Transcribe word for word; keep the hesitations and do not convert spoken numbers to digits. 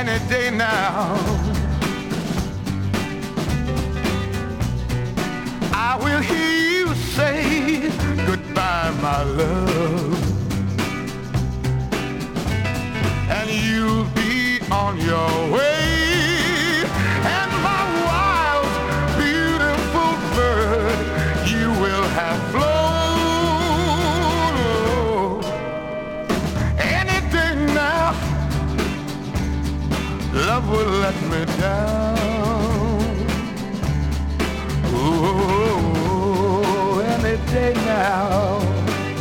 any day now. I will hear you say goodbye, my love, and you'll be on your way. And my wild, beautiful bird, you will have flown. Oh, any day now, love will let me down. Oh, any day now.